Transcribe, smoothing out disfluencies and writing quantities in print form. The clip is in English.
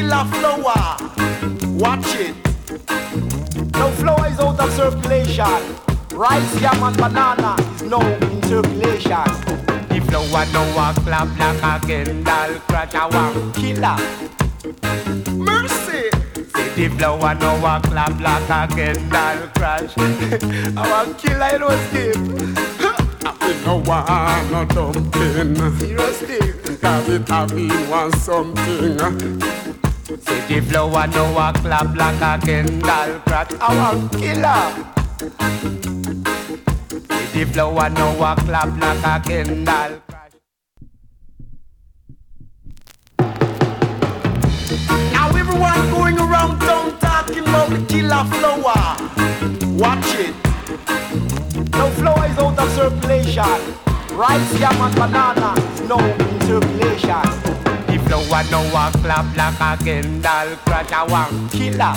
killer flower. Watch it. Now flour is out of circulation. Rice, yam and banana is now in circulation. The flower now a clap like a Kendall crash. I want killer. Mercy. Say the flower now a clap like a Kendall crash. I want killer, you know, Steve. I no want no dumpling. Serious Steve. Cause it have me want something. Say the flower now a clap like a Kendall crash. I want killer. The flower now a clap like a Kendall crash. Now everyone going around town talking about the killer flower. Watch it. Now flour is out of circulation. Rice, yam and banana is now in circulation. The flower now a clap like a Kendall crash. I want killer.